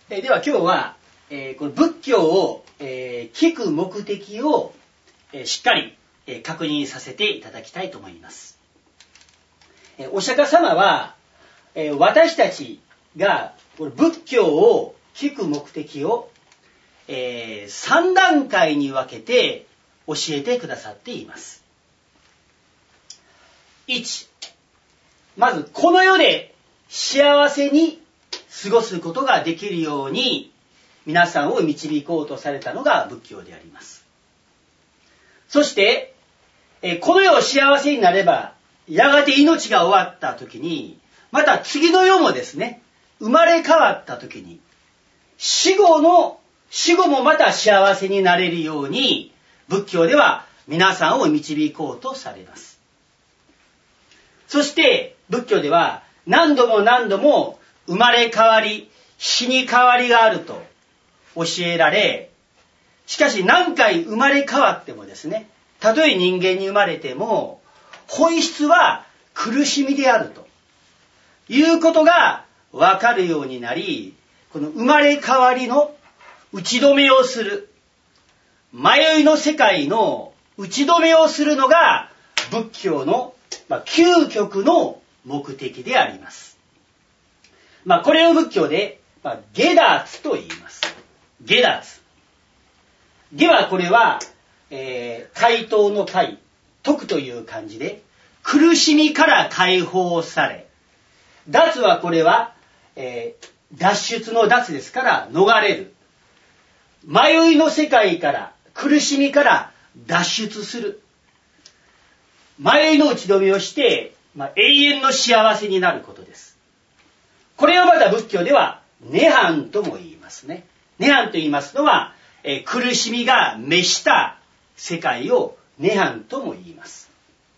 では今日は、この仏教を、聞く目的を、しっかり、確認させていただきたいと思います。お釈迦様は、私たちがこの仏教を聞く目的を、3段階に分けて教えてくださっています。1、まずこの世で幸せに過ごすことができるように皆さんを導こうとされたのが仏教であります。そして、この世幸せになればやがて命が終わった時にまた次の世もですね、生まれ変わった時に死後もまた幸せになれるように仏教では皆さんを導こうとされます。そして仏教では何度も生まれ変わり死に変わりがあると教えられ、しかし何回生まれ変わってもですね、たとえ人間に生まれても本質は苦しみであるということが分かるようになり、この生まれ変わりの打ち止めをする、迷いの世界の打ち止めをするのが仏教の、究極の目的であります。これを仏教で、解脱と言います。解脱。解はこれは、解答の解、解くという漢字で、苦しみから解放され、脱はこれは、脱出の脱ですから逃れる。迷いの世界から苦しみから脱出する。迷いの打ち止めをして、永遠の幸せになることです。これをまた仏教では涅槃とも言いますね。涅槃と言いますのは、苦しみが滅した世界を涅槃とも言います。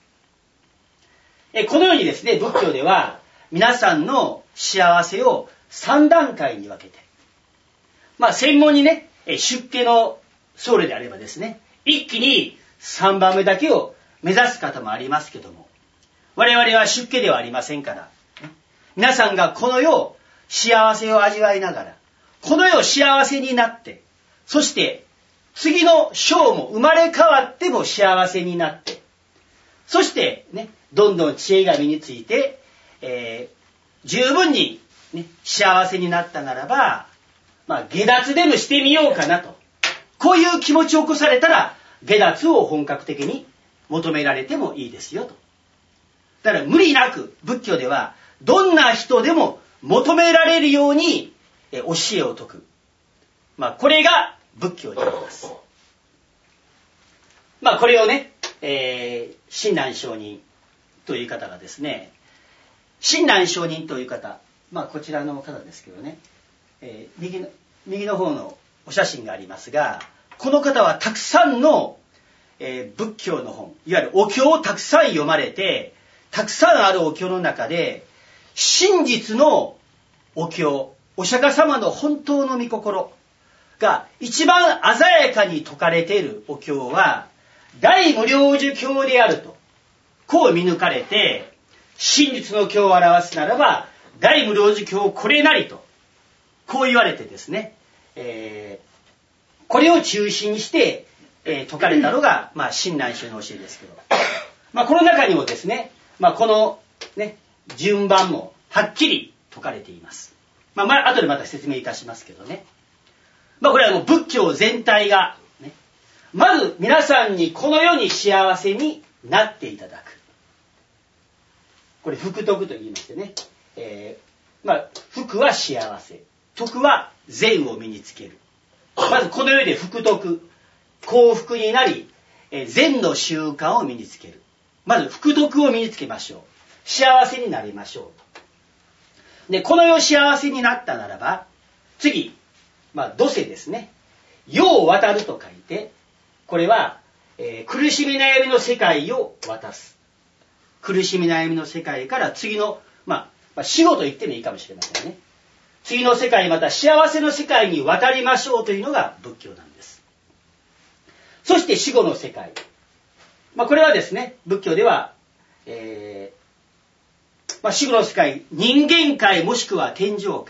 このようにですね、仏教では皆さんの幸せを3段階に分けて、専門にね、出家の僧侶であればですね、一気に3番目だけを目指す方もありますけども、我々は出家ではありませんから、皆さんがこの世幸せを味わいながら、この世幸せになって、そして次の生も生まれ変わっても幸せになって、そしてね、どんどん知恵が身について、十分に、ね、幸せになったならば、解脱でもしてみようかなと。こういう気持ちを起こされたら、解脱を本格的に求められてもいいですよと。だから無理なく仏教では、どんな人でも求められるように教えを説く。これが仏教であります。これをね、親鸞上人という方がですね、親鸞上人という方、こちらの方ですけどね、右の方のお写真がありますが、この方はたくさんの、仏教の本、いわゆるお経をたくさん読まれて、たくさんあるお経の中で真実のお経、お釈迦様の本当の御心が一番鮮やかに説かれているお経は大無量寿経であると、こう見抜かれて、真実の経を表すならば大無量寿経これなりと、こう言われてですね、これを中心にして、説かれたのが、親鸞宗の教えですけど、この中にもですね、この、ね、順番もはっきり説かれています。後でまた説明いたしますけどね。これはもう仏教全体が、ね、まず皆さんにこの世に幸せになっていただく。これ福徳と言いましてね、福は幸せ、徳は善を身につける。まずこの世で福徳、幸福になり、善の習慣を身につける。まず福徳を身につけましょう。幸せになりましょうと。で、この世幸せになったならば、次、土世ですね。世を渡ると書いて、これは、苦しみ悩みの世界を渡す。苦しみ悩みの世界から次の、死後と言ってもいいかもしれませんね。次の世界、また幸せの世界に渡りましょうというのが仏教なんです。そして死後の世界。これはですね、仏教では、死後の世界、人間界もしくは天上界。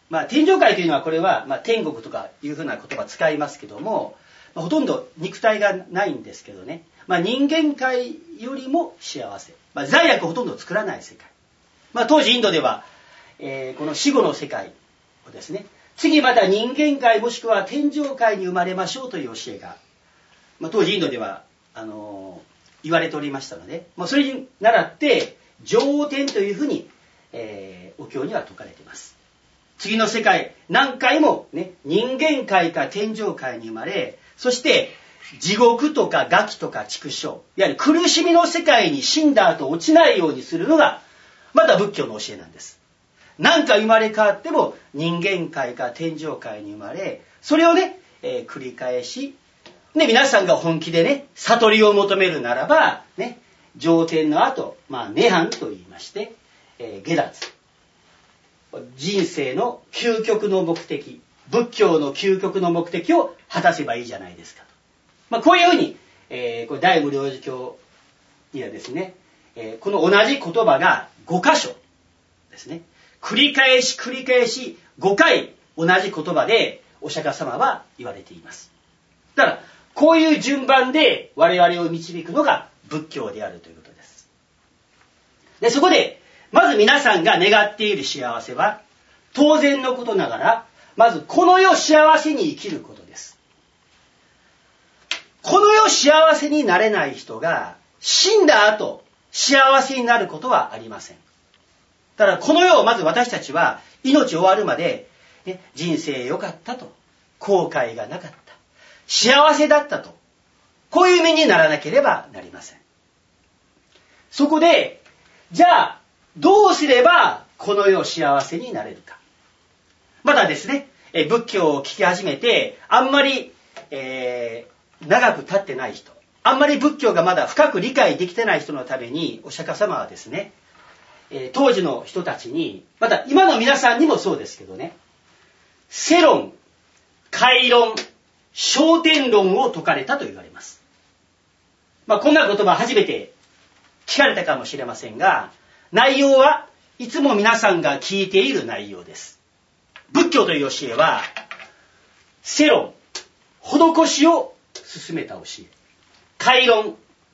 天上界というのはこれは、天国とかいうふうな言葉使いますけども、ほとんど肉体がないんですけどね、人間界よりも幸せ、罪悪をほとんど作らない世界、当時インドでは、この死後の世界をですね、次また人間界もしくは天上界に生まれましょうという教えが、当時インドでは言われておりましたので、それに倣って上天というふうに、お経には説かれています。次の世界何回もね、人間界か天上界に生まれ、そして地獄とか餓鬼とか畜生、いわゆる苦しみの世界に死んだ後落ちないようにするのがまた仏教の教えなんです。何回生まれ変わっても人間界か天上界に生まれ、それをね、繰り返し、ね、皆さんが本気でね悟りを求めるならばね、上天の後、涅槃と言いまして、下脱、人生の究極の目的、仏教の究極の目的を果たせばいいじゃないですか。こういうふうに、これ大無量寿経にはですね、この同じ言葉が5箇所ですね、繰り返し繰り返し5回同じ言葉でお釈迦様は言われています。だからこういう順番で我々を導くのが仏教であるということです。で、そこでまず皆さんが願っている幸せは当然のことながら、まずこの世幸せに生きることです。この世幸せになれない人が死んだ後幸せになることはありません。だからこの世をまず私たちは命終わるまで、ね、人生良かったと、後悔がなかった、幸せだったと、こういう身にならなければなりません。そこでじゃあどうすればこの世幸せになれるか。まだですね、仏教を聞き始めてあんまり、長く経ってない人、あんまり仏教がまだ深く理解できてない人のためにお釈迦様はですね、当時の人たちに、また今の皆さんにもそうですけどね、世論、解論、昇天論を説かれたと言われます。こんな言葉初めて聞かれたかもしれませんが、内容はいつも皆さんが聞いている内容です。仏教という教えは世論、施しを進めた教え、解論、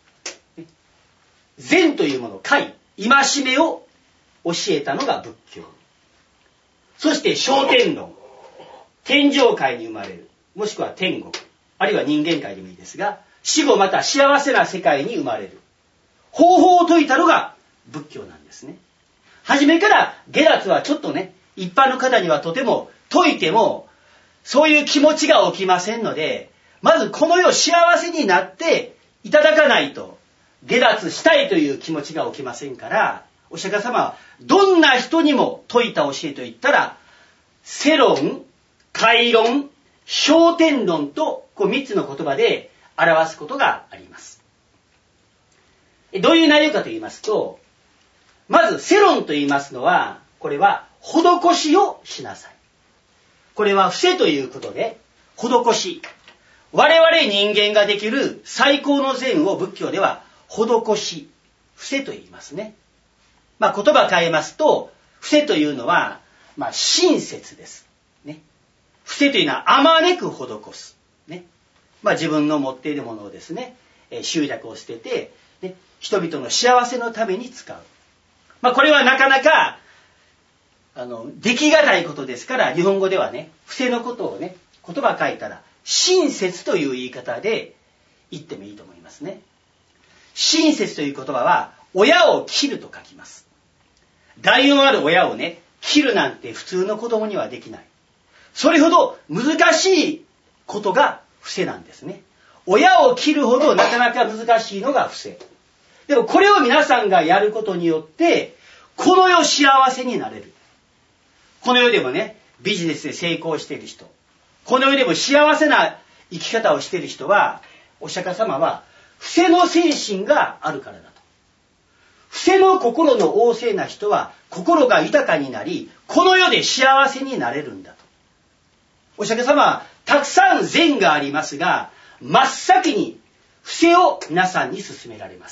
善というもの、戒、戒めを教えたのが仏教。そして昇天論、天上界に生まれる、もしくは天国、あるいは人間界でもいいですが、死後また幸せな世界に生まれる方法を説いたのが仏教なんですね。初めから下脱はちょっとね、一般の方にはとても説いてもそういう気持ちが起きませんので、まずこの世幸せになっていただかないと下脱したいという気持ちが起きませんから、お釈迦様はどんな人にも説いた教えといったら、世論、解論、昇天論とこう3つの言葉で表すことがあります。どういう内容かと言いますと、まず世論と言いますのは、これは施しをしなさい。これは伏せということで、施し、我々人間ができる最高の善を仏教では施し、伏せと言いますね。言葉変えますと、伏せというのは、親切です、ね。伏せというのはあまねく施す、ね。自分の持っているものをですね、執着を捨てて、ね、人々の幸せのために使う。これはなかなかできがたいことですから、日本語ではね、伏せのことをね、言葉変えたら親切という言い方で言ってもいいと思いますね。親切という言葉は親を切ると書きます。代のある親をね、切るなんて普通の子供にはできない。それほど難しいことが伏せなんですね。親を切るほどなかなか難しいのが伏せ。でもこれを皆さんがやることによってこの世幸せになれる。この世でもね、ビジネスで成功している人、この世でも幸せな生き方をしている人は、お釈迦様は伏せの精神があるからだと。伏せの心の旺盛な人は心が豊かになり、この世で幸せになれるんだと。お釈迦様はたくさん善がありますが、真っ先に伏せを皆さんに勧められます。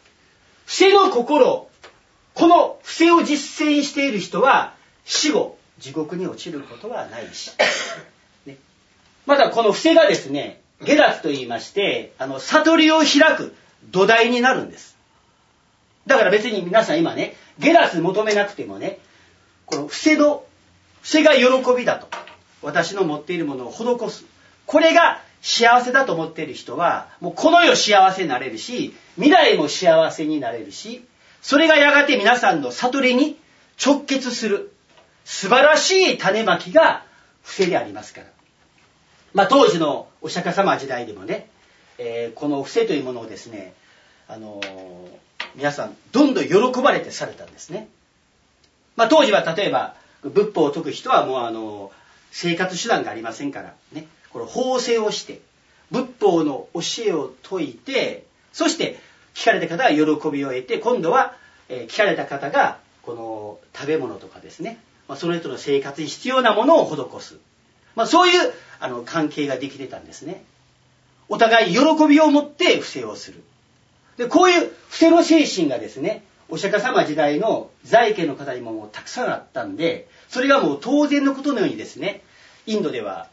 伏せの心、この伏せを実践している人は死後地獄に落ちることはないし、ね、またこの伏せがですね、解脱と言いまして、悟りを開く土台になるんです。だから別に皆さん今ね、解脱求めなくてもね、この伏せが喜びだと、私の持っているものを施す、これが幸せだと思っている人は、もうこの世幸せになれるし、未来も幸せになれるし、それがやがて皆さんの悟りに直結する素晴らしい種まきが伏せでありますから。当時のお釈迦様時代でもね、この伏せというものをですね、皆さんどんどん喜ばれてされたんですね。当時は例えば仏法を説く人はもう生活手段がありませんからね、これ法制をして仏法の教えを説いて、そして聞かれた方は喜びを得て、今度は聞かれた方がこの食べ物とかですね、その人の生活に必要なものを施す、そういう関係ができてたんですね。お互い喜びを持って伏せをする。でこういう伏せの精神がですね、お釈迦様時代の在家の方にもたくさんあったんで、それがもう当然のことのようにですね、インドでは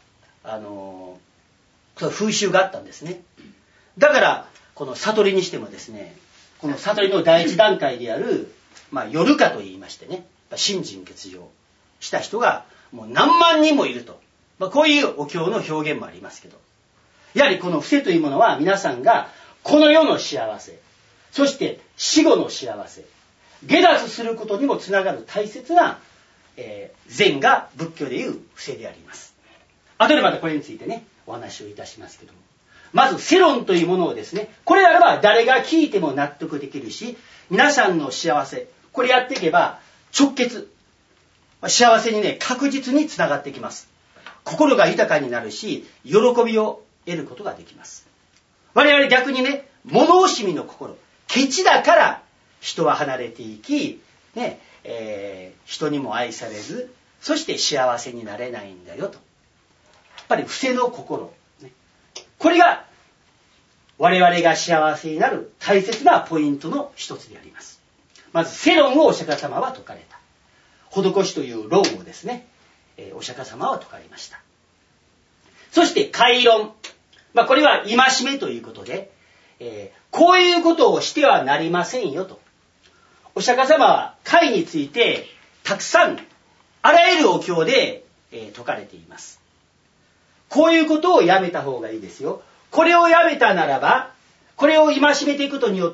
風習があったんですね。だからこの悟りにしてもですね、この悟りの第一段階である、夜かと言いましてね、信心欠如した人がもう何万人もいると、こういうお経の表現もありますけど、やはりこの伏せというものは皆さんがこの世の幸せ、そして死後の幸せ、解脱することにもつながる大切な、禅が仏教でいう伏せであります。後でまたこれについてねお話をいたしますけども、まず世論というものをですね、これならば誰が聞いても納得できるし、皆さんの幸せ、これやっていけば直結、幸せにね確実につながってきます。心が豊かになるし、喜びを得ることができます。我々逆にね、物惜しみの心、ケチだから人は離れていき、ね人にも愛されず、そして幸せになれないんだよと。やっぱり伏せの心、ね、これが我々が幸せになる大切なポイントの一つであります。まず世論をお釈迦様は説かれた。施しという論をですね、お釈迦様は説かれました。そして戒論、これは戒めということで、こういうことをしてはなりませんよと。お釈迦様は戒についてたくさんあらゆるお経で、説かれています。こういうことをやめた方がいいですよ。これをやめたならば、これを戒めていくことによって、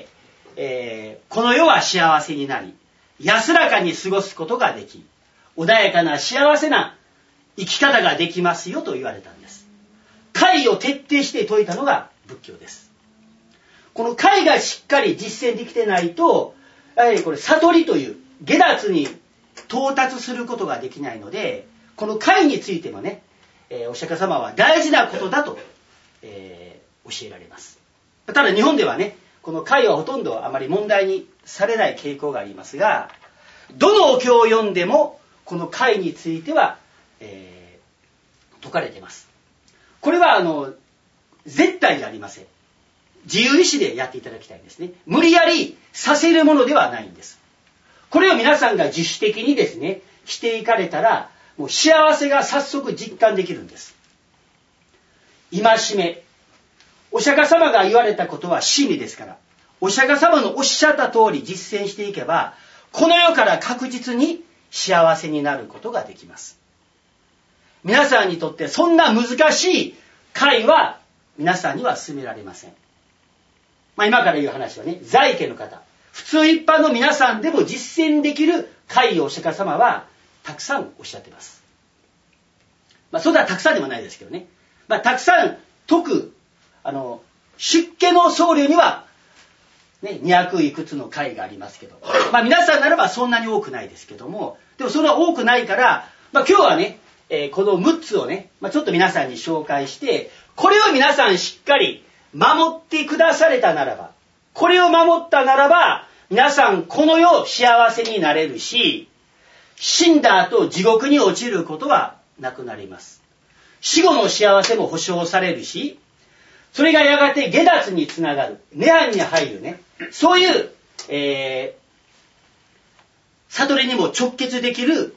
この世は幸せになり、安らかに過ごすことができ、穏やかな幸せな生き方ができますよと言われたんです。戒を徹底して説いたのが仏教です。この戒がしっかり実践できてないと、やはりこれ悟りという解脱に到達することができないので、この戒についてもね、お釈迦様は大事なことだと、教えられます。ただ日本ではね、この戒はほとんどあまり問題にされない傾向がありますが、どのお経を読んでもこの戒については、説かれています。これは絶対じゃありません。自由意志でやっていただきたいんですね。無理やりさせるものではないんです。これを皆さんが自主的にですねしていかれたら、もう幸せが早速実感できるんです。戒め、お釈迦様が言われたことは真理ですから、お釈迦様のおっしゃった通り実践していけば、この世から確実に幸せになることができます。皆さんにとってそんな難しい戒は皆さんには勧められません。今から言う話はね、在家の方、普通一般の皆さんでも実践できる戒をお釈迦様はたくさんおっしゃっています。それはたくさんでもないですけどね、たくさん説く出家の僧侶には、ね、200いくつの戒がありますけど、皆さんならばそんなに多くないですけども、でもそれは多くないから、今日はね、この6つをね、ちょっと皆さんに紹介して、これを皆さんしっかり守ってくだされたならば、これを守ったならば、皆さんこの世幸せになれるし、死んだ後地獄に落ちることはなくなります。死後の幸せも保証されるし、それがやがて解脱につながる、涅槃に入るね、そういう、悟りにも直結できる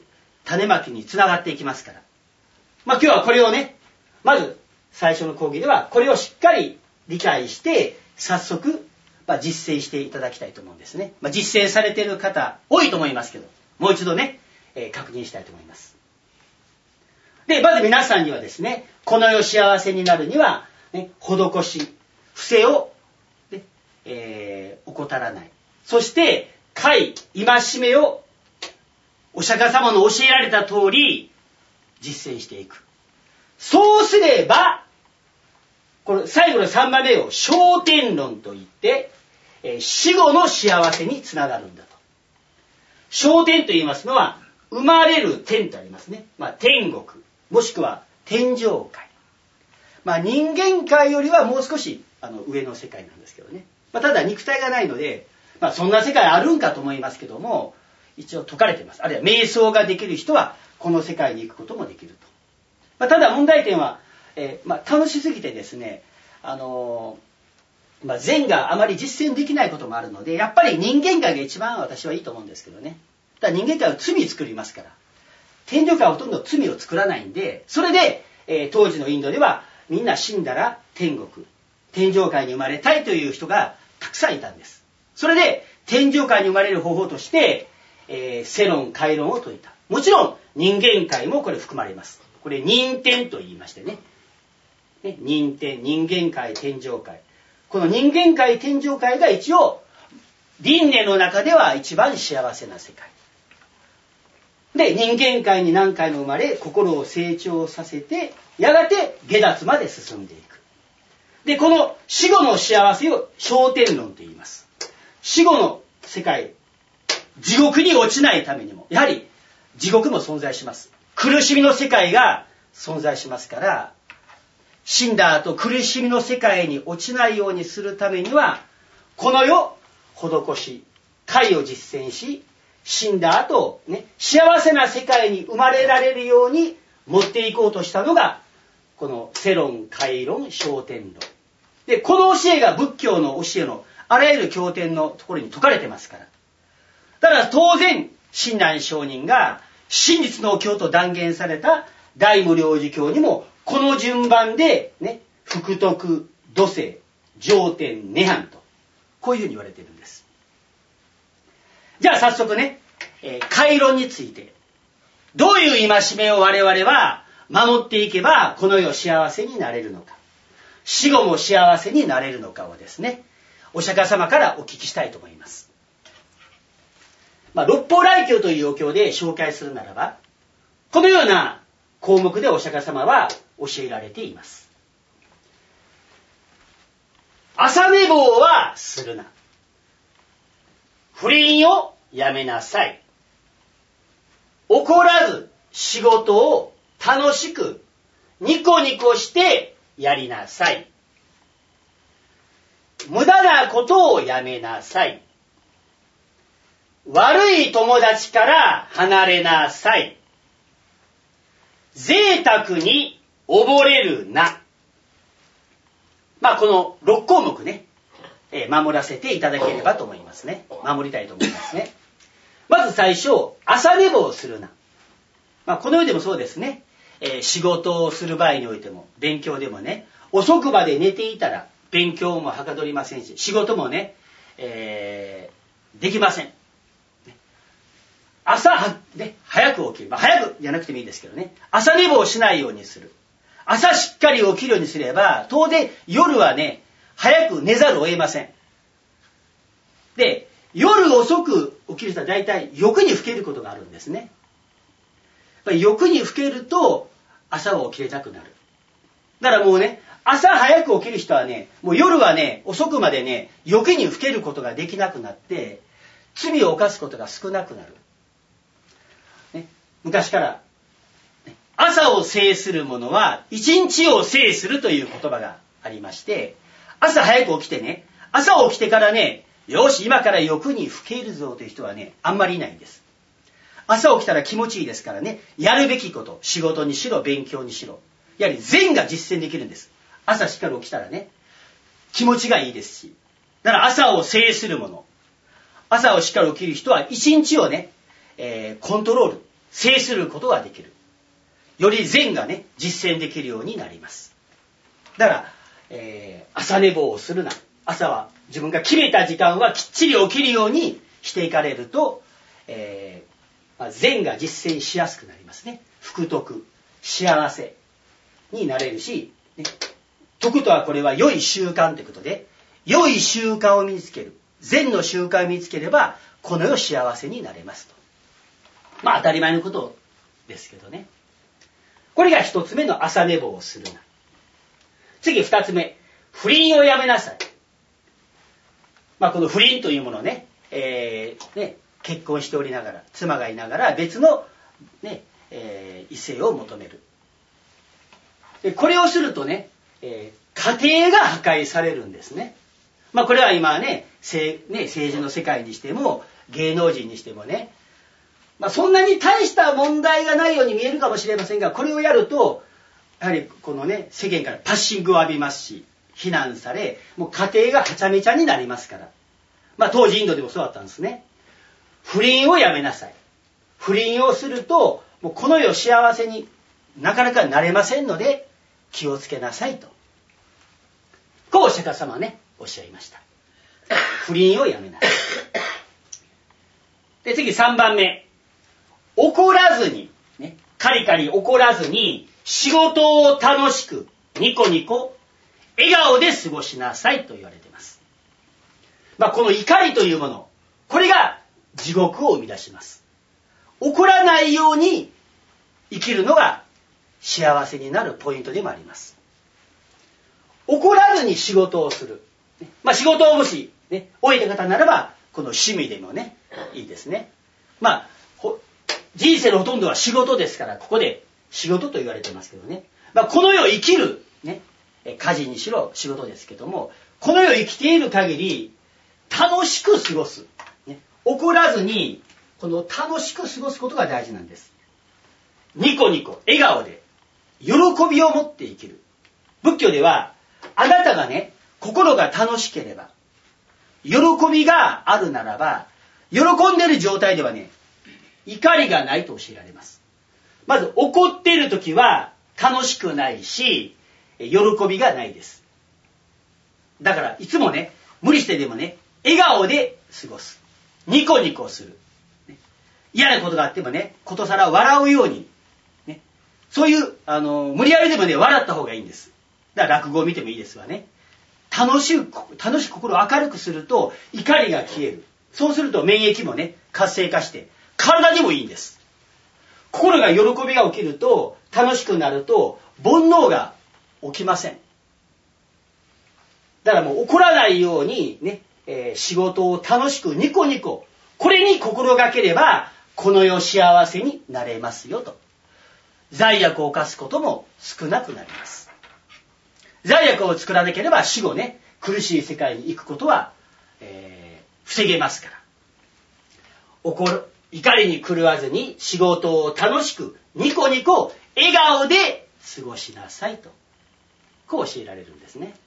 種まきにつながっていきますから。今日はこれをね、まず最初の講義ではこれをしっかり理解して、早速、実践していただきたいと思うんですね。実践されている方多いと思いますけど、もう一度ね、確認したいと思います。で、まず皆さんにはですね、この世幸せになるには、ね、施し、伏せを、ね怠らない。そして、戒めをお釈迦様の教えられた通り実践していく。そうすれば、この最後の3番目を昇天論といって、死後の幸せにつながるんだと。昇天と言いますのは、生まれる天とありますね。天国、もしくは天上界。人間界よりはもう少し上の世界なんですけどね。ただ肉体がないので、そんな世界あるんかと思いますけども、一応説かれています。あるいは瞑想ができる人はこの世界に行くこともできると。ただ問題点は、楽しすぎてですね、善があまり実践できないこともあるので、やっぱり人間界が一番私はいいと思うんですけどね。だから人間界は罪作りますから。天上界はほとんど罪を作らないんで、それで、当時のインドではみんな死んだら天国、天上界に生まれたいという人がたくさんいたんです。それで天上界に生まれる方法として、世論、戒論を説いた。もちろん人間界もこれ含まれます。これ人天と言いましてね。人天、人間界、天上界。この人間界、天上界が一応輪廻の中では一番幸せな世界。で、人間界に何回も生まれ、心を成長させて、やがて下脱まで進んでいく。で、この死後の幸せを昇天論と言います。死後の世界、地獄に落ちないためにも、やはり地獄も存在します。苦しみの世界が存在しますから、死んだ後苦しみの世界に落ちないようにするためには、この世、施し、戒を実践し、死んだ後、幸せな世界に生まれられるように持っていこうとしたのが、この世論、戒論、昇天論。で、この教えが仏教の教えのあらゆる経典のところに説かれてますから。だから当然、親鸞上人が真実の教と断言された大無量寿経にも、この順番で、福徳、土世、上天、涅槃と、こういうふうに言われているんです。じゃあ早速ね、戒論について、どういう戒めを我々は守っていけば、この世幸せになれるのか、死後も幸せになれるのかをですね、お釈迦様からお聞きしたいと思います。六法来経というお経で紹介するならば、このような項目でお釈迦様は教えられています。朝寝坊はするな。不倫をやめなさい。怒らず仕事を楽しくニコニコしてやりなさい。無駄なことをやめなさい。悪い友達から離れなさい。贅沢に溺れるな。この6項目ね、守らせていただければと思いますね。守りたいと思いますね。まず最初、朝寝坊するな。この世でもそうですね。仕事をする場合においても、勉強でもね、遅くまで寝ていたら、勉強もはかどりませんし、仕事もね、できません。朝早く起きる。早くじゃなくてもいいですけどね。朝寝坊しないようにする。朝しっかり起きるようにすれば、当然夜はね、早く寝ざるを得ません。で、夜遅く起きる人は大体欲にふけることがあるんですね。やっぱり欲にふけると朝は起きれたくなる。だからもうね、朝早く起きる人はね、もう夜はね、遅くまでね、欲にふけることができなくなって、罪を犯すことが少なくなる。昔から、朝を制する者は一日を制するという言葉がありまして、朝早く起きてね、朝起きてからね、よし今から欲にふけるぞという人はね、あんまりいないんです。朝起きたら気持ちいいですからね、やるべきこと、仕事にしろ勉強にしろ、やはり善が実践できるんです。朝しっかり起きたらね、気持ちがいいですし、だから朝を制する者、朝をしっかり起きる人は一日をね、コントロール、 制することができる。より善がね、実践できるようになります。だから、朝寝坊をするな。朝は自分が決めた時間はきっちり起きるようにしていかれると、善が実践しやすくなりますね。福徳、幸せになれるし、ね、徳とはこれは良い習慣ということで、良い習慣を身につける。善の習慣を身につければ、この世幸せになれますと。まあ当たり前のことですけどね。これが一つ目の朝寝坊をするな。次二つ目、不倫をやめなさい。まあこの不倫というものをね、結婚しておりながら、妻がいながら別の、ね異性を求める。でこれをするとね、家庭が破壊されるんですね。まあこれは今ね、政治の世界にしても芸能人にしてもね、まあそんなに大した問題がないように見えるかもしれませんが、これをやるとやはりこのね、世間からパッシングを浴びますし、非難され、もう家庭がはちゃめちゃになりますから。まあ当時インドでもそうだったんですね。不倫をやめなさい。不倫をするともうこの世幸せになかなかなれませんので気をつけなさいと、こうお釈迦様はねおっしゃいました。不倫をやめなさい。で次3番目、怒らずに、ね、カリカリ怒らずに仕事を楽しくニコニコ笑顔で過ごしなさいと言われています。まあこの怒りというもの、これが地獄を生み出します。怒らないように生きるのが幸せになるポイントでもあります。怒らずに仕事をする。まあ仕事をもし、ね、終えた方ならば、この趣味でもね、いいですね。まあ、人生のほとんどは仕事ですから、ここで仕事と言われてますけどね。まあこの世を生きる、ね、家事にしろ仕事ですけども、この世を生きている限り、楽しく過ごす。ね、怒らずに、この楽しく過ごすことが大事なんです。ニコニコ、笑顔で、喜びを持って生きる。仏教では、あなたがね、心が楽しければ、喜びがあるならば、喜んでいる状態ではね、怒りがないと教えられます。まず、怒っているときは楽しくないし、喜びがないです。だから、いつもね、無理してでもね、笑顔で過ごす。ニコニコする。嫌なことがあってもね、ことさら笑うように、ね、そういう無理やりでもね笑った方がいいんです。だから落語を見てもいいですわね。楽し心を明るくすると怒りが消える。そうすると免疫もね活性化して体にもいいんです。心が喜びが起きると楽しくなると煩悩が起きません。だからもう怒らないようにね、仕事を楽しくニコニコ、これに心がければこの世幸せになれますよと。罪悪を犯すことも少なくなります。罪悪を作らなければ死後ね、苦しい世界に行くことは、防げますから。怒りに狂わずに仕事を楽しくニコニコ笑顔で過ごしなさいと。こう教えられるんですね。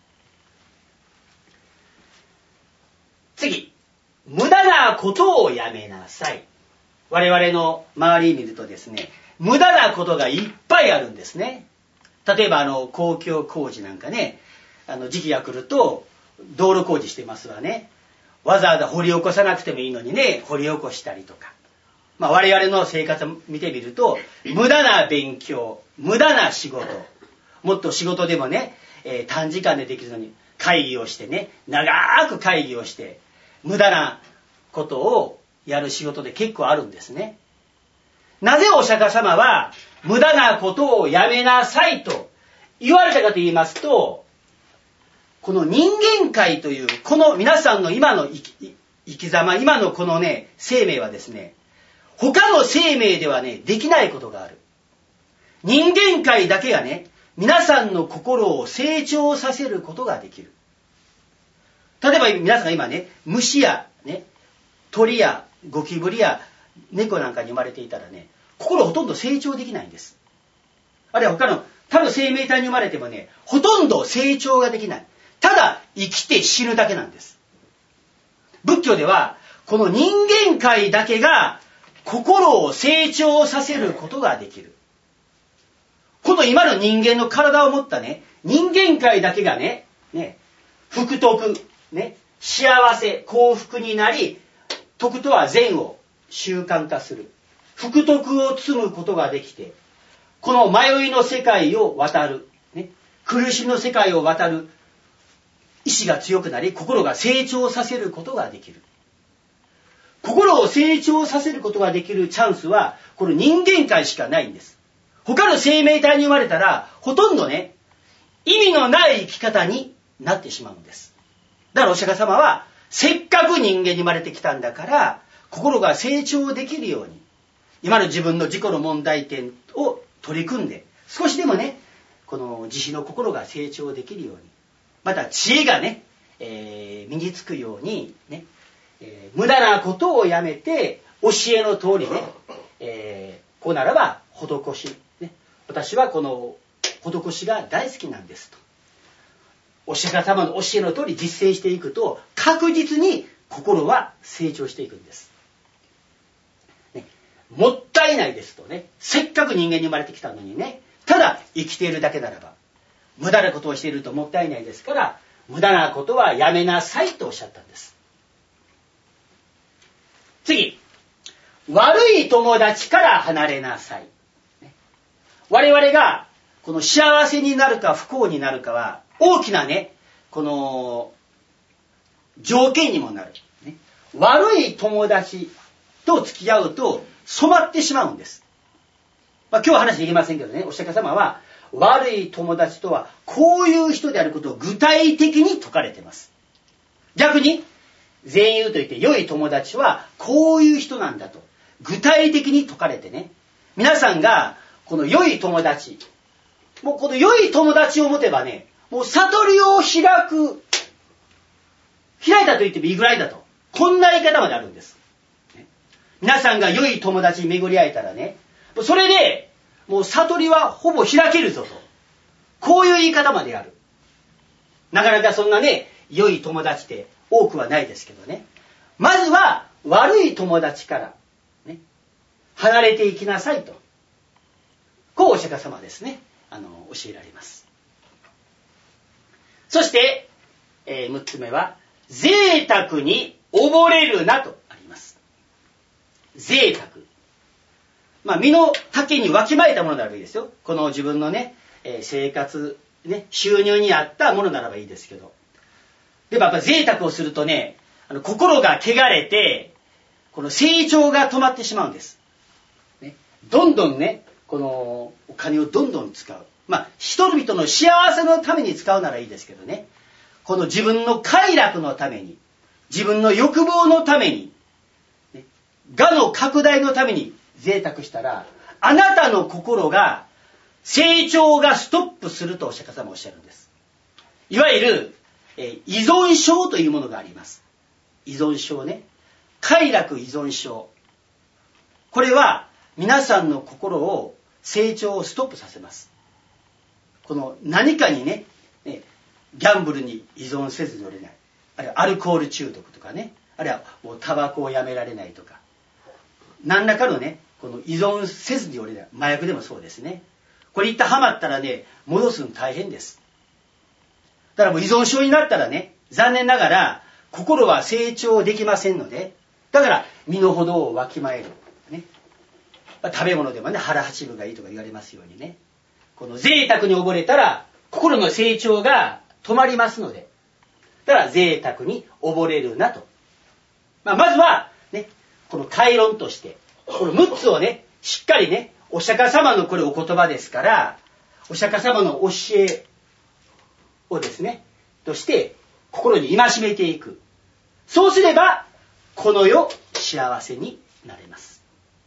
次、無駄なことをやめなさい。我々の周りに見るとですね、無駄なことがいっぱいあるんですね。例えば公共工事なんかね、時期が来ると道路工事してますわね。わざわざ掘り起こさなくてもいいのにね、掘り起こしたりとか。まあ我々の生活を見てみると、無駄な勉強、無駄な仕事、もっと仕事でもね、短時間でできるのに会議をしてね、長く会議をして、無駄なことをやる仕事で結構あるんですね。なぜお釈迦様は無駄なことをやめなさいと言われたかと言いますと、この人間界というこの皆さんの今の生き様、今のこのね生命はですね、他の生命ではねできないことがある。人間界だけがね、皆さんの心を成長させることができる。例えば皆さんが今ね、虫やね、鳥やゴキブリや猫なんかに生まれていたらね、心ほとんど成長できないんです。あるいは他の他の生命体に生まれてもね、ほとんど成長ができない。ただ生きて死ぬだけなんです。仏教ではこの人間界だけが心を成長させることができる。この今の人間の体を持ったね、人間界だけがね、福徳、幸せ、幸福になり、徳とは善を習慣化する。福徳を積むことができて、この迷いの世界を渡る、苦しみの世界を渡る意志が強くなり、心が成長させることができる。心を成長させることができるチャンスは、この人間界しかないんです。他の生命体に生まれたら、ほとんどね、意味のない生き方になってしまうんです。だからお釈迦様は、せっかく人間に生まれてきたんだから、心が成長できるように、今の自分の自己の問題点を取り組んで、少しでもね、この慈悲の心が成長できるように、また知恵がね、身につくようにね、無駄なことをやめて、教えの通りね、こうならば施し、私はこの施しが大好きなんですと。お釈迦様の教えの通り実践していくと、確実に心は成長していくんです。もったいないですとね、せっかく人間に生まれてきたのにね、ただ生きているだけならば、無駄なことをしているともったいないですから、無駄なことはやめなさいとおっしゃったんです。次、悪い友達から離れなさい。我々がこの幸せになるか不幸になるかは大きなね、この条件にもなる。悪い友達と付き合うと染まってしまうんです。今日は話できませんけどね、お釈迦様は悪い友達とはこういう人であることを具体的に説かれています。逆に善友といって良い友達はこういう人なんだと具体的に説かれてね、皆さんがこの良い友達、もうこの良い友達を持てばね、もう悟りを開いたと言ってもいいぐらいだと、こんな言い方まであるんです。皆さんが良い友達に巡り会えたらね、それでもう悟りはほぼ開けるぞと、こういう言い方まである。なかなかそんなね、良い友達って多くはないですけどね、まずは悪い友達から、ね、離れていきなさいと、こうお釈迦様はですね、教えられます。そして、6つ目は贅沢に溺れるなとあります。贅沢、身の丈にわきまえたものならばいいですよ。この自分のね、生活ね、収入に合ったものならばいいですけど、でもやっぱ贅沢をするとね、心が汚れて、この成長が止まってしまうんです。ね、どんどんね、このお金をどんどん使う。人々の幸せのために使うならいいですけどね、この自分の快楽のために、自分の欲望のために、ね、我の拡大のために贅沢したら、あなたの心が成長がストップするとお釈迦様はおっしゃるんです。いわゆる依存症というものがあります。依存症ね。快楽依存症。これは皆さんの心を成長をストップさせます。この何かにね、ギャンブルに依存せずにおれない。あるいはアルコール中毒とかね。あるいはもうタバコをやめられないとか。何らかのね、この依存せずにおれない。麻薬でもそうですね。これ一旦ハマったらね、戻すの大変です。だからもう依存症になったらね、残念ながら心は成長できませんので、だから身の程をわきまえる、ね、食べ物でもね、腹八分がいいとか言われますようにね、この贅沢に溺れたら心の成長が止まりますので、だから贅沢に溺れるなと、まずはね、この開論としてこの6つをね、しっかりね、お釈迦様のこれお言葉ですから、お釈迦様の教えをですね、として心に戒めていく。そうすればこの世幸せになれます。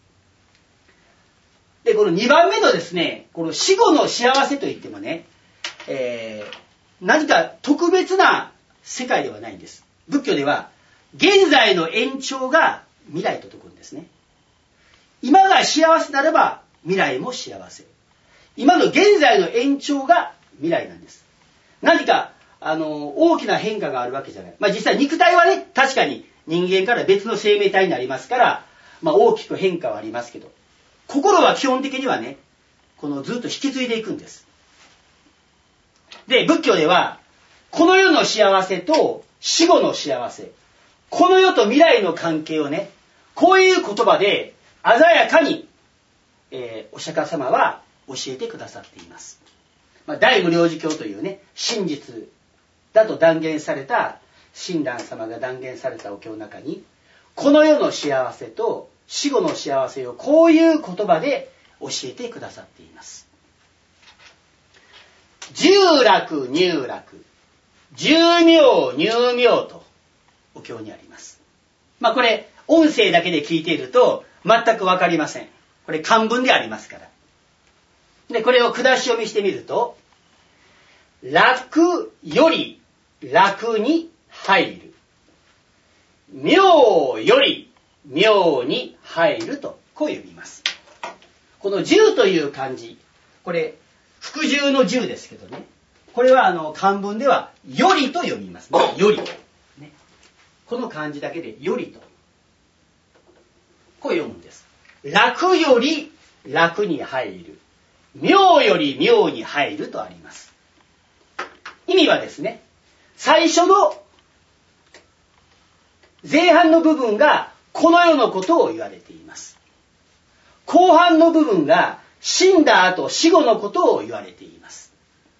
で、この2番目のですね、この死後の幸せといってもね、何か特別な世界ではないんです。仏教では現在の延長が未来と説くんですね。今が幸せならば未来も幸せ。今の現在の延長が未来なんです。何か大きな変化があるわけじゃない。実際肉体はね、確かに人間から別の生命体になりますから、 大きく変化はありますけど、心は基本的にはね、ずっと引き継いでいくんです。で、仏教では、この世の幸せと死後の幸せ、この世と未来の関係をね、こういう言葉で鮮やかに、お釈迦様は教えてくださっています。大無量寿経というね、真実だと断言された、親鸞様が断言されたお経の中に、この世の幸せと死後の幸せをこういう言葉で教えてくださっています。十楽入楽、十妙入妙とお経にあります。これ音声だけで聞いていると全くわかりません。これ漢文でありますから。で、これを下し読みしてみると、楽より楽に入る、妙より妙に入ると、こう読みます。この十という漢字、これ服従の十ですけどね、これは漢文ではよりと読みますね。より、ね、この漢字だけでよりとこう読むんです。楽より楽に入る、妙より妙に入るとあります。意味はですね、最初の前半の部分がこの世のことを言われています。後半の部分が死んだ後死後のことを言われています。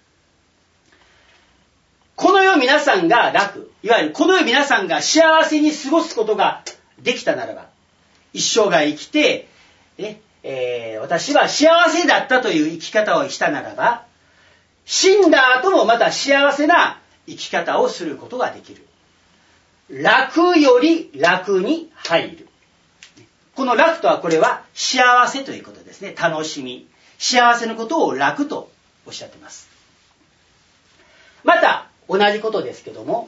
この世皆さんが楽、いわゆるこの世皆さんが幸せに過ごすことができたならば、一生涯生きて、私は幸せだったという生き方をしたならば、死んだ後もまた幸せな生き方をすることができる。楽より楽に入る。この楽とはこれは幸せということですね。楽しみ。幸せのことを楽とおっしゃっています。また同じことですけども、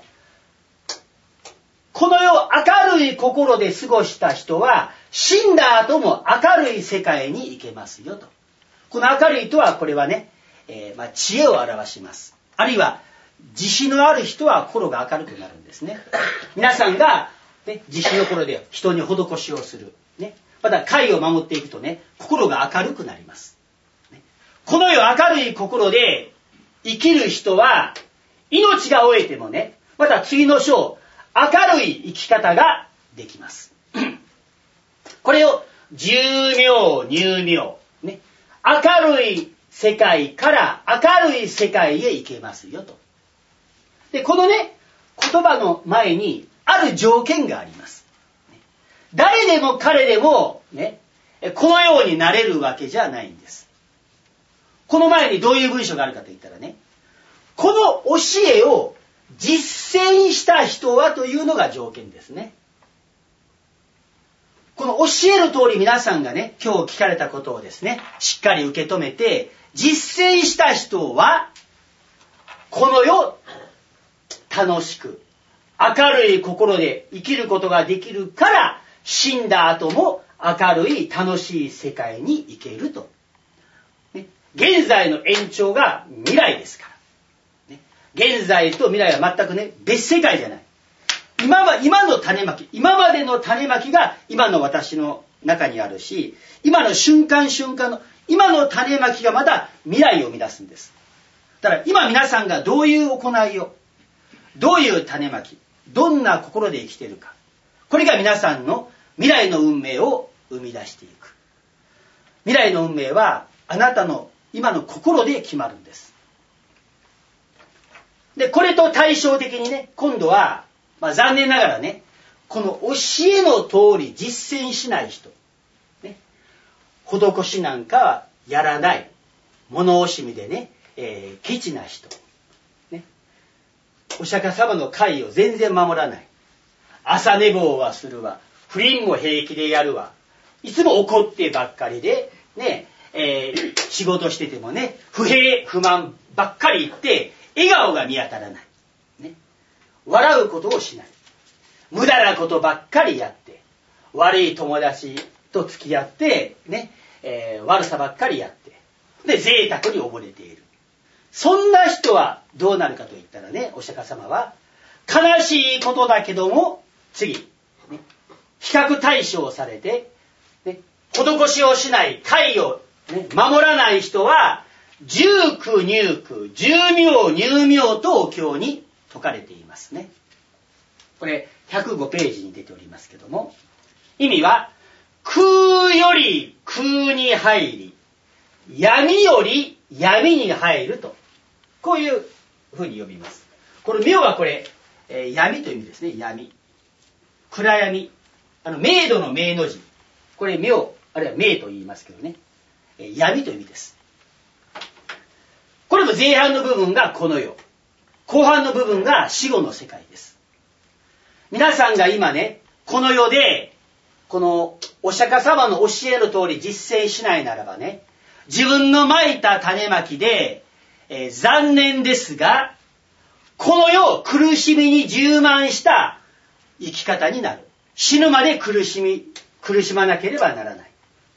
この世を明るい心で過ごした人は死んだ後も明るい世界に行けますよと。この明るいとはこれはね、知恵を表します。あるいは慈悲のある人は心が明るくなるんですね。皆さんが、ね、慈悲の心で人に施しをする、ね、また戒を守っていくとね、心が明るくなります、ね、この世明るい心で生きる人は命が終えてもね、また次の章明るい生き方ができますこれを十妙入妙、ね、明るい世界から明るい世界へ行けますよと。で、このね、言葉の前にある条件があります。誰でも彼でもね、このようになれるわけじゃないんです。この前にどういう文章があるかといったらね、この教えを実践した人はというのが条件ですね。この教える通り皆さんがね、今日聞かれたことをですね、しっかり受け止めて、実践した人は、この世、楽しく、明るい心で生きることができるから、死んだ後も明るい楽しい世界に行けると。ね、現在の延長が未来ですから。ね、現在と未来は全くね、別世界じゃない。今の種まき、今までの種まきが今の私の中にあるし、今の瞬間瞬間の今の種まきがまた未来を生み出すんです。だから今皆さんがどういう行いを、どういう種まき、どんな心で生きているか、これが皆さんの未来の運命を生み出していく。未来の運命はあなたの今の心で決まるんです。で、これと対照的にね、今度は残念ながらね、この教えの通り実践しない人、ね、施しなんかはやらない、物惜しみでね、ケチな人、ね、お釈迦様の戒を全然守らない、朝寝坊はするわ、不倫も平気でやるわ、いつも怒ってばっかりで、ね、仕事しててもね、不平不満ばっかり言って笑顔が見当たらない。笑うことをしない。無駄なことばっかりやって、悪い友達と付き合って、ね、悪さばっかりやって、で、贅沢に溺れている。そんな人はどうなるかといったらね、お釈迦様は、悲しいことだけども、次、ね、比較対象されて、 施しをしない、戒を、守らない人は、住苦入苦、住明入明とお経に説かれていますね。これ105ページに出ておりますけども、意味は、空より空に入り、闇より闇に入ると、こういうふうに呼びます。この明はこれ、闇という意味ですね。闇、暗闇、明度の明の字、これ明あるいは明と言いますけどね、闇という意味です。これも前半の部分がこの世、後半の部分が死後の世界です。皆さんが今ね、この世でこのお釈迦様の教えの通り実践しないならばね、自分のまいた種まきで、残念ですがこの世苦しみに充満した生き方になる。死ぬまで苦しまなければならない、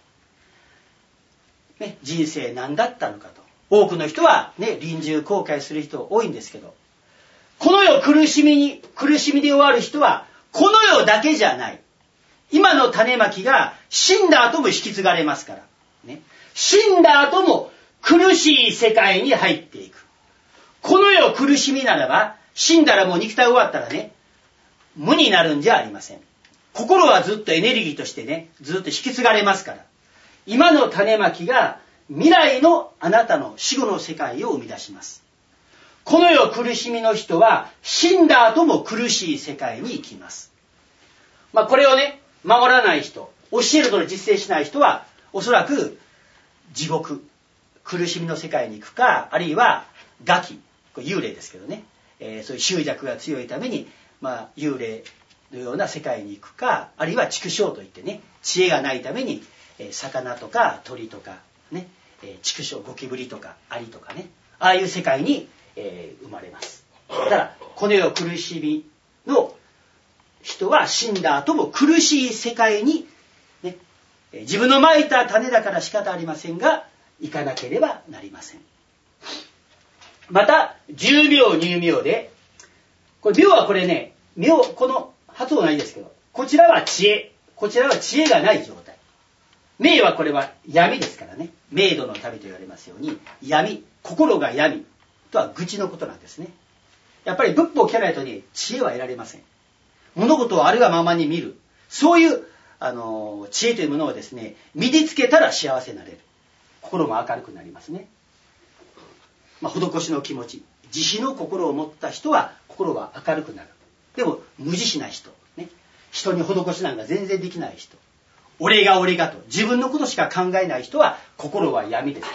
ね、人生何だったのかと多くの人はね、臨終後悔する人多いんですけど、この世苦しみで終わる人はこの世だけじゃない。今の種まきが死んだ後も引き継がれますから、ね、死んだ後も苦しい世界に入っていく。この世苦しみならば、死んだらもう肉体終わったらね、無になるんじゃありません。心はずっとエネルギーとしてね、ずっと引き継がれますから、今の種まきが未来のあなたの死後の世界を生み出します。この世苦しみの人は死んだ後も苦しい世界に行きます。これをね、守らない人、教えると実践しない人はおそらく地獄、苦しみの世界に行くか、あるいは餓鬼、これ幽霊ですけどね、そういう執着が強いために、幽霊のような世界に行くか、あるいは畜生といってね、知恵がないために、魚とか鳥とかね、畜生、ゴキブリとかアリとかね、ああいう世界に、生まれます。だからこの世苦しみの人は死んだ後も苦しい世界に、ね、自分のまいた種だから仕方ありませんが行かなければなりません。また住明入明で、これ明はこれね、明、この発音ないですけど、こちらは知恵、こちらは知恵がない状態。明はこれは闇ですからね、明度の旅と言われますように、闇、心が闇とは愚痴のことなんですね。やっぱり仏法を聞かないとね、知恵は得られません。物事をあるがままに見る、そういう知恵というものをですね、身につけたら幸せになれる。心も明るくなりますね。施しの気持ち、慈悲の心を持った人は心は明るくなる。でも無慈悲な人、ね、人に施しなんか全然できない人、俺がと自分のことしか考えない人は心は闇ですから、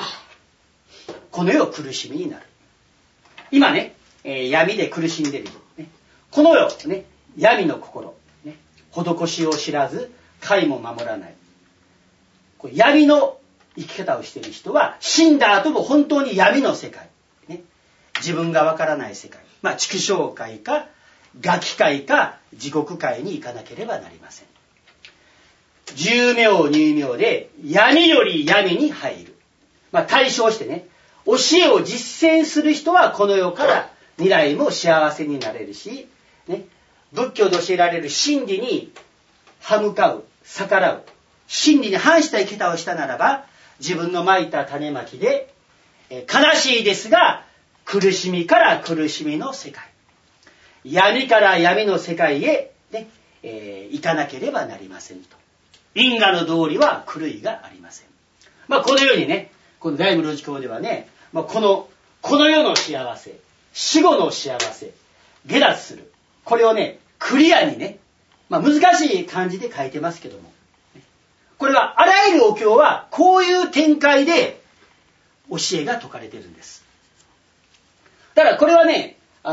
この世苦しみになる。今ね、闇で苦しんでいる、ね、この世、ね、闇の心、ね、施しを知らず戒も守らない、これ闇の生き方をしている人は死んだ後も本当に闇の世界、ね、自分がわからない世界、畜生界か餓鬼界か地獄界に行かなければなりません。住明入明で闇より闇に入る、対照してね、教えを実践する人はこの世から未来も幸せになれるし、ね、仏教で教えられる真理に歯向かう、逆らう、真理に反した生き方をしたならば、自分のまいた種まきで、悲しいですが苦しみから苦しみの世界、闇から闇の世界へ、ね、行かなければなりませんと。因果の道理は狂いがありません。このようにね、この大無老寺教ではね、この世の幸せ、死後の幸せ、下脱する、これをねクリアにね、難しい漢字で書いてますけども、これはあらゆるお経はこういう展開で教えが説かれているんです。だからこれはね、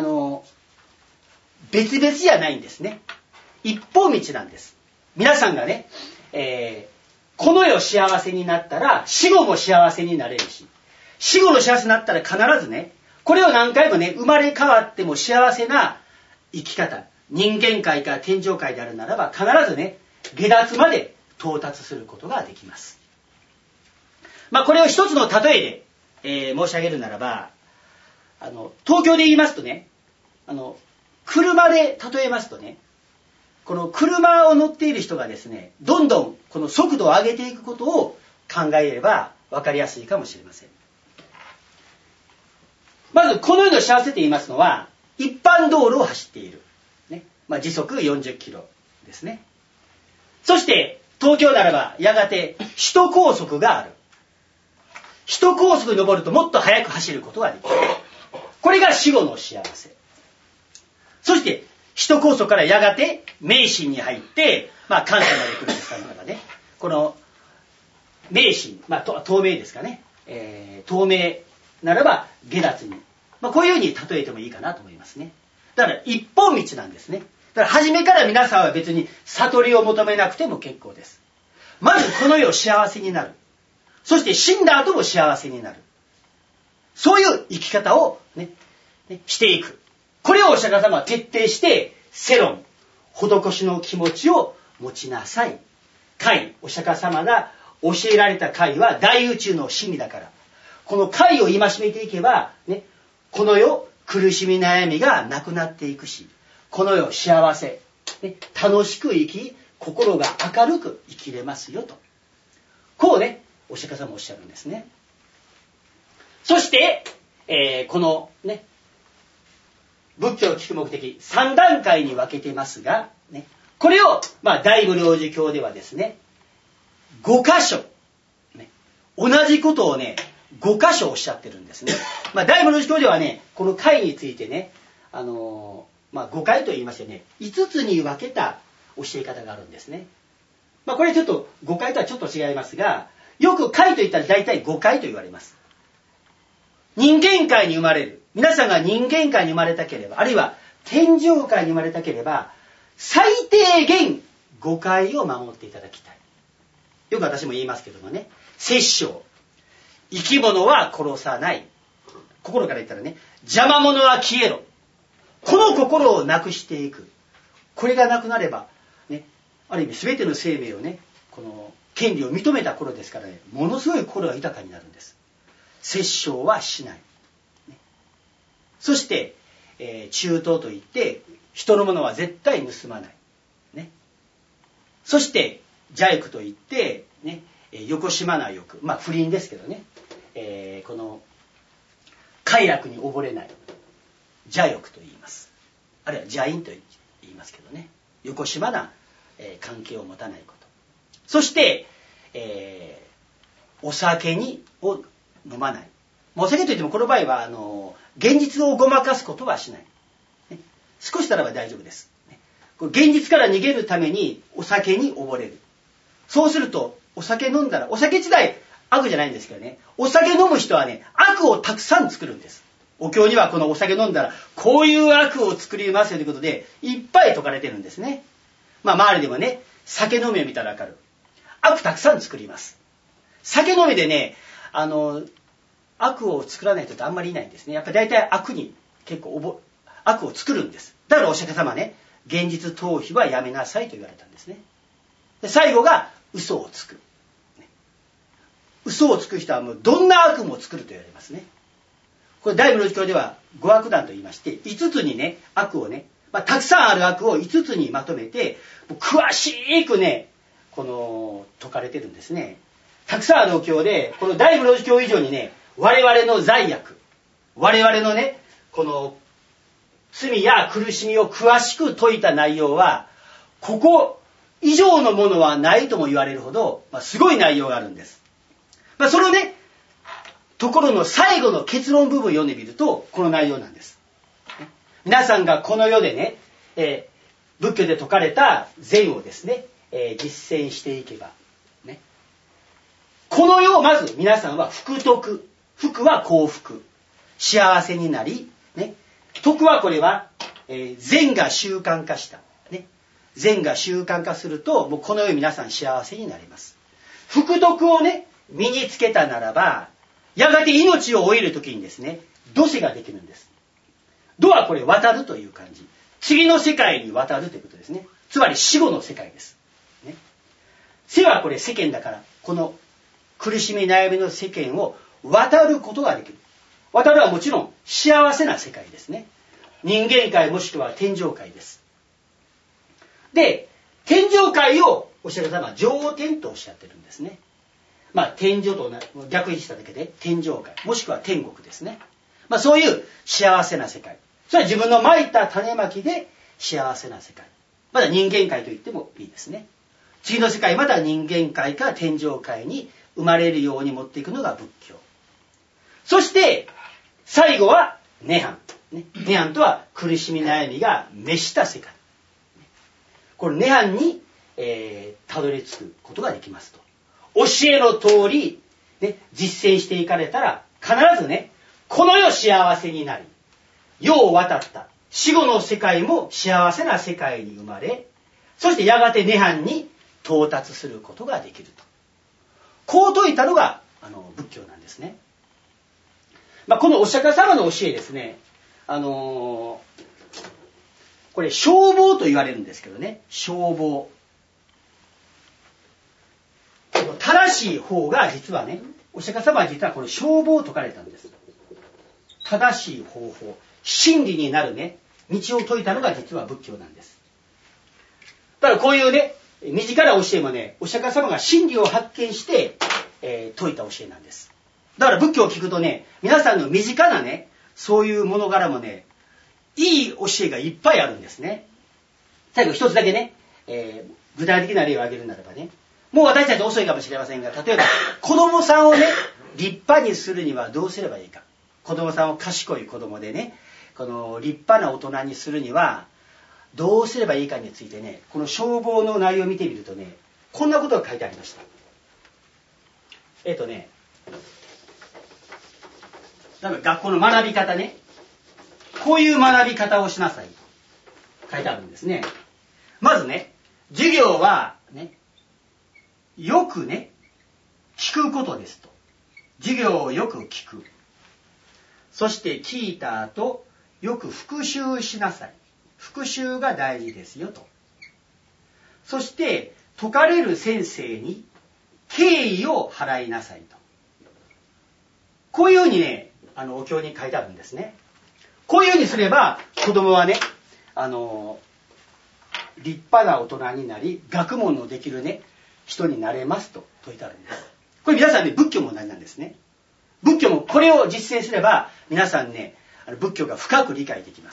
別々じゃないんですね。一本道なんです。皆さんがね、この世幸せになったら死後も幸せになれるし、死後の幸せになったら必ずね、これを何回もね、生まれ変わっても幸せな生き方、人間界か天上界であるならば必ずね、下脱まで到達することができます。これを一つの例えで、申し上げるならば、東京で言いますとね、車で例えますとね、 この車を乗っている人がですね、どんどんこの速度を上げていくことを考えれば分かりやすいかもしれません。まずこの世の幸せと言いますのは、一般道路を走っている、ね、時速40キロですね。そして東京ならばやがて首都高速がある。首都高速に登るともっと速く走ることができる。これが死後の幸せ。そして首都高速からやがて名神に入って、関西まで来るんですからね、この名神、東名ですかね、東名ならば下脱に、こういうふうに例えてもいいかなと思いますね。だから一本道なんですね。だから初めから皆さんは別に悟りを求めなくても結構です。まずこの世幸せになる。そして死んだ後も幸せになる。そういう生き方をしていく。これをお釈迦様は徹底して世論、施しの気持ちを持ちなさい。戒、お釈迦様が教えられた戒は大宇宙の真理だから。この戒を戒めていけば、この世苦しみ悩みがなくなっていくし、この世幸せ、楽しく生き、心が明るく生きれますよと。こうお釈迦様おっしゃるんですね。そして、この仏教を聞く目的3段階に分けてますが、これを、大無量寿経ではですね、5箇所、同じことを5箇所おっしゃってるんですね。大無量寿経ではこの戒について5戒と言いまして5つに分けた教え方があるんですね。これちょっと5戒とはちょっと違いますが、よく戒と言ったら大体5戒と言われます。人間界に生まれる。皆さんが人間界に生まれたければ、あるいは天上界に生まれたければ、最低限5戒を守っていただきたい。よく私も言いますけどもね、殺生、生き物は殺さない。心から言ったら邪魔者は消えろ。この心をなくしていく。これがなくなれば、ある意味全ての生命をこの権利を認めた頃ですからものすごい心が豊かになるんです。殺生はしない。そして、中等といって人のものは絶対盗まない。そして邪欲といってよこしまな欲、不倫ですけどこの快楽に溺れない邪欲と言います。あるいは邪淫と言いますけどよこしまな、関係を持たないこと。そして、お酒を飲まない。お酒といってもこの場合は現実をごまかすことはしない。少しならば大丈夫です。現実から逃げるためにお酒に溺れる。そうするとお酒飲んだら、お酒自体悪じゃないんですけどお酒飲む人は悪をたくさん作るんです。お経にはこのお酒飲んだらこういう悪を作りますよということでいっぱい説かれてるんですね。周りでも酒飲みを見たらわかる。悪たくさん作ります。酒飲みで悪を作らない人ってあんまりいないんですね。やっぱり大体悪に結構悪を作るんです。だからお釈迦様現実逃避はやめなさいと言われたんですね。で最後が嘘をつく。嘘をつく人はもうどんな悪も作ると言われますね。これ大無量寿経では五悪談と言いまして5つに悪をたくさんある悪を5つにまとめて詳しくこの説かれてるんですね。たくさんあるお経でこの大無量寿経以上に我々の罪悪、我々のこの罪や苦しみを詳しく説いた内容はここ以上のものはないとも言われるほど、すごい内容があるんです。そのところの最後の結論部分を読んでみるとこの内容なんです。皆さんがこの世で仏教で説かれた善をです実践していけばこの世をまず皆さんは福徳、福は幸福、幸せになり徳はこれは善が習慣化した善が習慣化するともうこの世皆さん幸せになります。福徳を身につけたならばやがて命を終える時に土世ができるんです。土はこれ渡るという漢字、次の世界に渡るということですね。つまり死後の世界です。世はこれ世間だからこの苦しみ悩みの世間を渡ることができる。渡るはもちろん幸せな世界ですね。人間界もしくは天上界です。 で、天上界をお釈迦様は上天とおっしゃってるんですね。天上と逆にしただけで天上界、もしくは天国ですね。そういう幸せな世界。それは自分の蒔いた種まきで幸せな世界。まだ人間界と言ってもいいですね。次の世界、また人間界から天上界に生まれるように持っていくのが仏教。そして、最後は涅槃。涅槃とは苦しみ悩みが滅した世界。この涅槃に、たどり着くことができますと。教えの通り、実践していかれたら、必ずね、この世幸せになり、世を渡った死後の世界も幸せな世界に生まれ、そしてやがて涅槃に到達することができると。こう説いたのが仏教なんですね。このお釈迦様の教えですね、これ消防と言われるんですけどね、消防。正しい方が実はね、お釈迦様は実はこの消防を説かれたんです。正しい方法、真理になるね、道を説いたのが実は仏教なんです。だからこういうね、身近な教えもね、お釈迦様が真理を発見して、説いた教えなんです。だから仏教を聞くとね、皆さんの身近なね、そういう物柄もね、いい教えがいっぱいあるんですね。最後一つだけね、具体的な例を挙げるならばね、もう私たち遅いかもしれませんが、例えば子供さんをね、立派にするにはどうすればいいか。子供さんを賢い子供でね、この立派な大人にするにはどうすればいいかについてね、この消防の内容を見てみるとね、こんなことが書いてありました。学校の学び方ね、こういう学び方をしなさいと書いてあるんですね。まずね、授業はね、よくね、聞くことですと。授業をよく聞く。そして聞いた後、よく復習しなさい。復習が大事ですよと。そして説かれる先生に敬意を払いなさいと。こういうようにね、お経に書いてあるんですね。こういうようにすれば子供はね、立派な大人になり、学問のできるね、人になれますと説いてあるんです。これ皆さんね、仏教も同じなんですね。仏教もこれを実践すれば皆さんね、仏教が深く理解できます。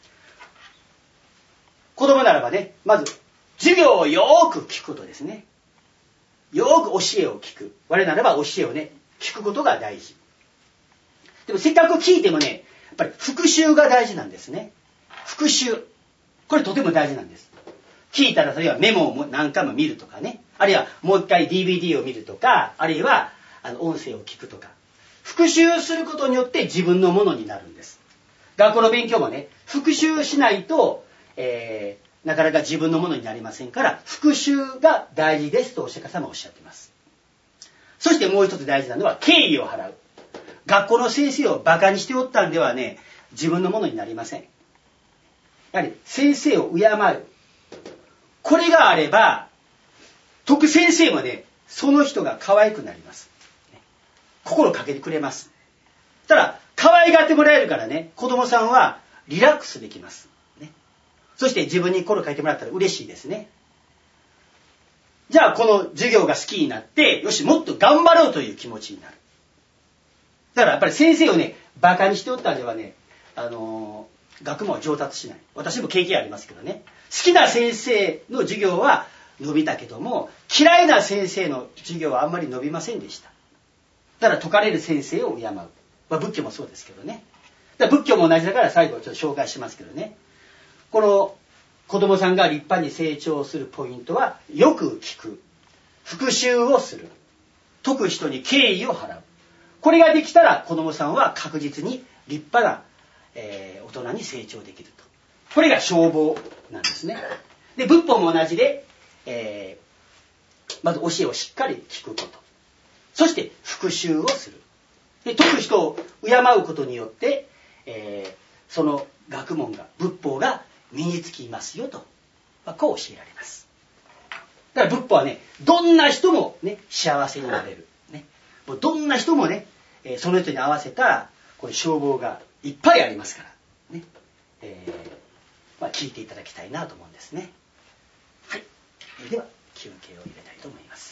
子供ならばね、まず授業をよーく聞くことですね。よーく教えを聞く。我ならば教えをね、聞くことが大事。でもせっかく聞いてもね、やっぱり復習が大事なんですね。復習。これとても大事なんです。聞いたらそれはメモを何回も見るとかね。あるいはもう一回 DVD を見るとか、あるいは音声を聞くとか。復習することによって自分のものになるんです。学校の勉強もね、復習しないと、なかなか自分のものになりませんから、復習が大事ですとお釈迦様はおっしゃっています。そしてもう一つ大事なのは敬意を払う。学校の先生をバカにしておったんではね、自分のものになりません。やはり先生を敬う。これがあれば、先生もね、その人が可愛くなります。心をかけてくれます。ただ、可愛がってもらえるからね、子供さんはリラックスできます。そして自分に心をかけてもらったら嬉しいですね。じゃあこの授業が好きになって、よし、もっと頑張ろうという気持ちになる。だからやっぱり先生をね、バカにしておったんではね、学問は上達しない。私も経験ありますけどね。好きな先生の授業は伸びたけども、嫌いな先生の授業はあんまり伸びませんでした。だから説かれる先生を敬う。仏教もそうですけどね。だから仏教も同じだから最後ちょっと紹介しますけどね。この子供さんが立派に成長するポイントは、よく聞く。復習をする。説く人に敬意を払う。これができたら子供さんは確実に立派な、大人に成長できると。これが消防なんですね。で、仏法も同じで、まず教えをしっかり聞くこと。そして復習をする。で、説く人を敬うことによって、その学問が、仏法が身につきますよと、こう教えられます。だから仏法はね、どんな人もね、幸せになれる。ね、もうどんな人もね、その人に合わせたこれ消防がいっぱいありますから、ね、聞いていただきたいなと思うんですね。 では休憩を入れたいと思います。